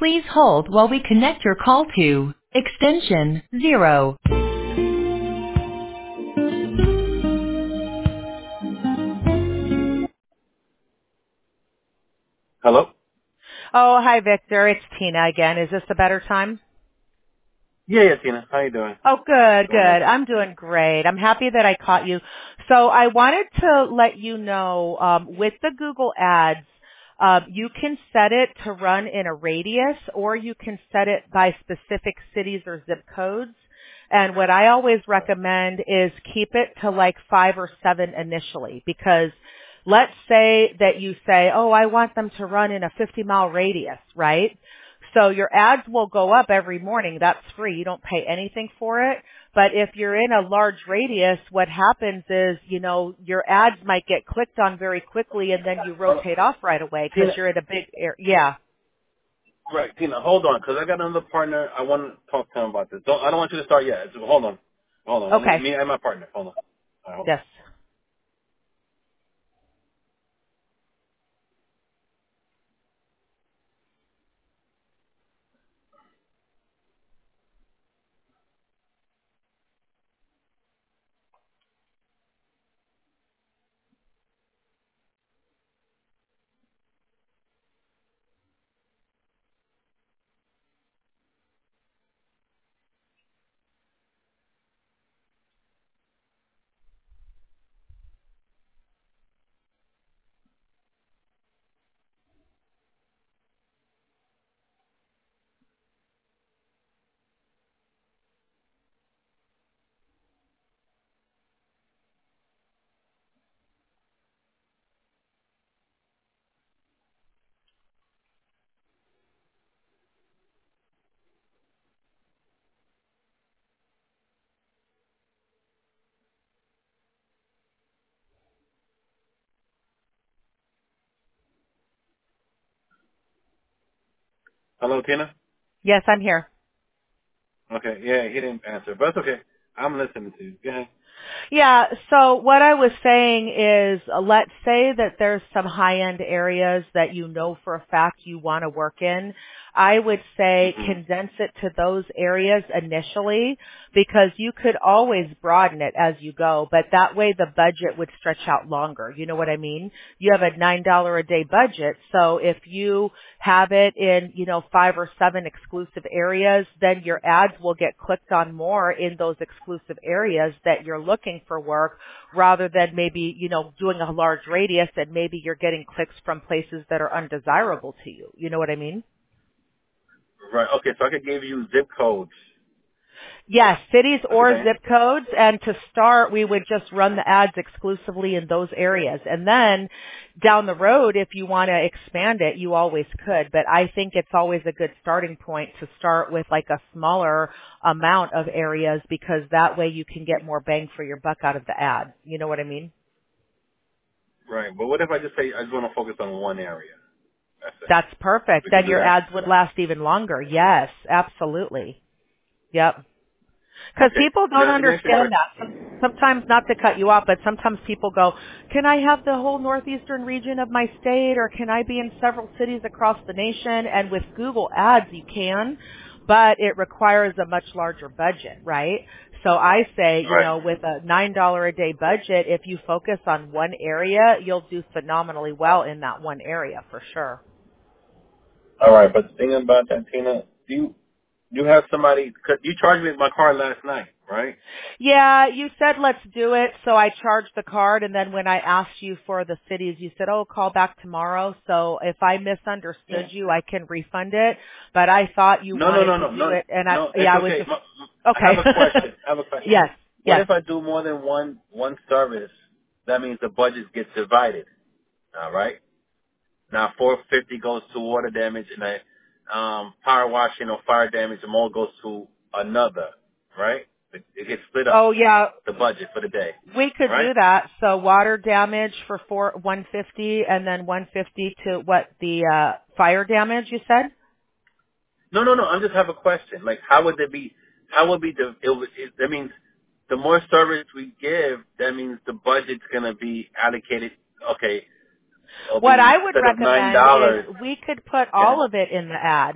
Please hold while we connect your call to extension 0. Hello? Oh, hi, Victor. It's Tina again. Is this a better time? Yeah, Tina. How you doing? Oh, good, What's going on? good. I'm doing great. I'm happy that I caught you. So I wanted to let you know, with the Google Ads, you can set it to run in a radius or you can set it by specific cities or zip codes. And what I always recommend is keep it to like 5 or 7 initially because let's say that you say, oh, I want them to run in a 50-mile radius, right? So your ads will go up every morning. That's free. You don't pay anything for it. But if you're in a large radius, what happens is, your ads might get clicked on very quickly and then you rotate off right away Tina, because you're in a big area. Yeah. right, Tina, hold on, because I got another partner. I want to talk to him about this. I don't want you to start yet. Hold on. Hold on. Okay. Me and my partner. Hold on. All right, hold on. Yes. Hello, Tina? Yes, I'm here. Okay, yeah, he didn't answer, but it's okay. I'm listening to you. Go ahead. Yeah, so what I was saying is, let's say that there's some high-end areas that you know for a fact you want to work in. I would say Mm-hmm. condense it to those areas initially because you could always broaden it as you go, but that way the budget would stretch out longer. You know what I mean? You have a $9 a day budget, so if you have it in, 5 or 7 exclusive areas, then your ads will get clicked on more in those exclusive areas that you're looking for work rather than maybe, doing a large radius and maybe you're getting clicks from places that are undesirable to you. You know what I mean? Right, okay, so I could give you zip codes. Yes, cities What you or saying? zip codes. And to start, we would just run the ads exclusively in those areas. And then down the road, if you want to expand it, you always could. But I think it's always a good starting point to start with like a smaller amount of areas because that way you can get more bang for your buck out of the ad. You know what I mean? Right, but what if I just say I just want to focus on one area? That's it. That's perfect. We could Then do your that? ads would last even longer. Yes, absolutely. Yep. Because Okay. people don't Now, let me ask you a understand question. that. Sometimes, not to cut you off, but sometimes people go, can I have the whole northeastern region of my state or can I be in several cities across the nation? And with Google Ads, you can, but it requires a much larger budget, right? So I say, Right. with a $9 a day budget, if you focus on one area, you'll do phenomenally well in that one area for sure. All right, but the thing about that, Tina, you have somebody, cause you charged me my car last night, right? Yeah, you said let's do it, so I charged the card, and then when I asked you for the cities, you said, oh, call back tomorrow. So if I misunderstood Yeah. you, I can refund it, but I thought you No, no, wanted no, to no, do no, it, and no. It's I was okay. just, I have a okay. question. I have a question. Yes, What yes. if I do more than one service? That means the budget gets divided. All right. Now, 450 goes to water damage, and power washing or fire damage, and more goes to another. Right? It gets split up. Oh yeah, The budget for the day. we could Right? do that. So water damage for 150 and then 150 to what the, fire damage you said? No, no, no. I just have a question. Like, how would it be? How would be the? That means the more service we give, that means the budget's gonna be allocated. Okay, it'll What be I would instead of nine recommend is dollars. we could put Yeah. all of it in the ad.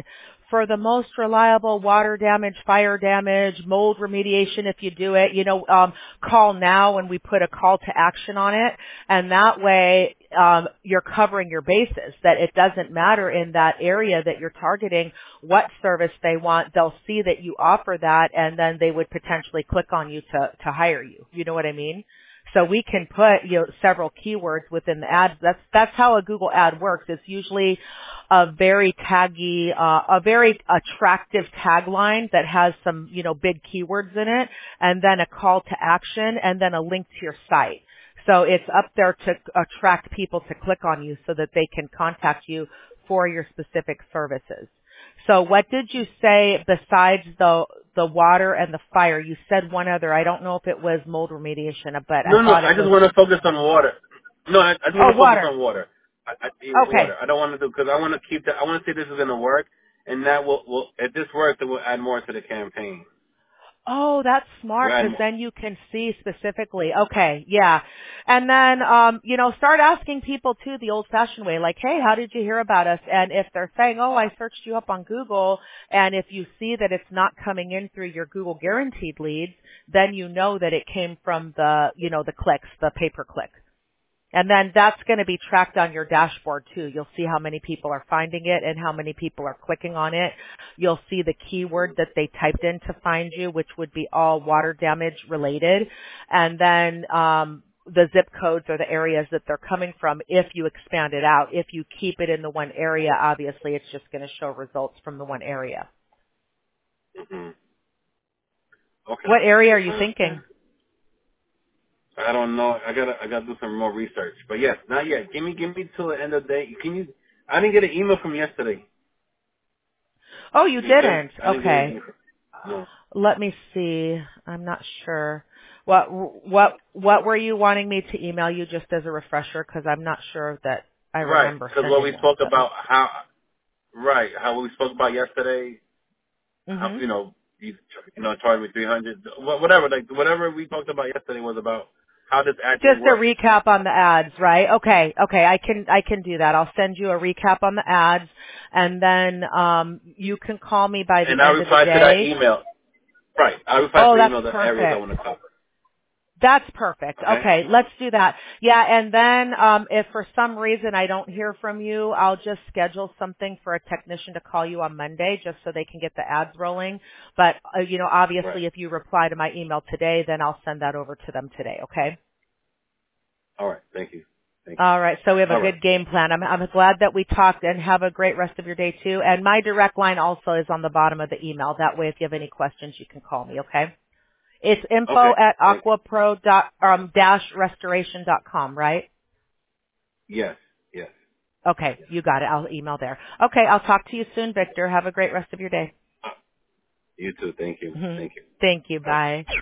for the most reliable water damage, fire damage, mold remediation if you do it, call now and we put a call to action on it. And that way, you're covering your bases, that it doesn't matter in that area that you're targeting what service they want. They'll see that you offer that and then they would potentially click on you to hire you. You know what I mean? So we can put, several keywords within the ads. That's how a Google ad works. It's usually a very taggy, a very attractive tagline that has some, big keywords in it, and then a call to action, and then a link to your site. So it's up there to attract people to click on you so that they can contact you for your specific services. So what did you say besides the water and the fire? You said one other. I don't know if it was mold remediation, but I No, thought I it just was. want to focus on water. No, I just want Oh, to focus water. on water. Okay. Water. I don't want to do, because I want to keep that. I want to say this is going to work, and that will if this works, it will add more to the campaign. Oh, that's We'll smart add because more. then you can see specifically. Okay, yeah. And then, start asking people too the old-fashioned way, like, hey, how did you hear about us? And if they're saying, oh, I searched you up on Google, and if you see that it's not coming in through your Google guaranteed leads, then you know that it came from the clicks, the pay-per-click. And then that's going to be tracked on your dashboard too. You'll see how many people are finding it and how many people are clicking on it. You'll see the keyword that they typed in to find you, which would be all water damage related. And then, the zip codes or the areas that they're coming from if you expand it out. If you keep it in the one area, obviously it's just going to show results from the one area. Hmm. Okay. What area are you Okay. thinking? I don't know. I gotta do some more research. But yes, not yet. Give me till the end of the day. I didn't get an email from yesterday. Oh, you You said didn't? I didn't get an Okay. email. No. Let me see. I'm not sure. What were you wanting me to email you just as a refresher? Because I'm not sure that I Right. remember Because what sending we one. spoke But let's. about how we spoke about yesterday. How, Mhm. charge me 300. Whatever. Like whatever we talked about yesterday was about how this actually Just a works. recap on the ads, right? Okay. I can do that. I'll send you a recap on the ads, and then you can call me by the And I end of the reply to that day. email. Right. I reply to Oh, the that's email the areas I perfect. want to cover. That's perfect. Okay. Okay, let's do that. Yeah, and then if for some reason I don't hear from you, I'll just schedule something for a technician to call you on Monday just so they can get the ads rolling. But, Right. obviously if you reply to my email today, then I'll send that over to them today, okay? All right. Thank you. Thank you. All right, so we have a All right. good game plan. I'm glad that we talked, and have a great rest of your day too. And my direct line also is on the bottom of the email. That way if you have any questions, you can call me, okay? It's info Okay. at Thank you. aquapro-restoration.com, right? Yes. Yes. Okay, Yes. you got it. I'll email there. Okay, I'll talk to you soon, Victor. Have a great rest of your day. You too. Thank you. Mhm. Thank you. Thank you. Bye. Bye.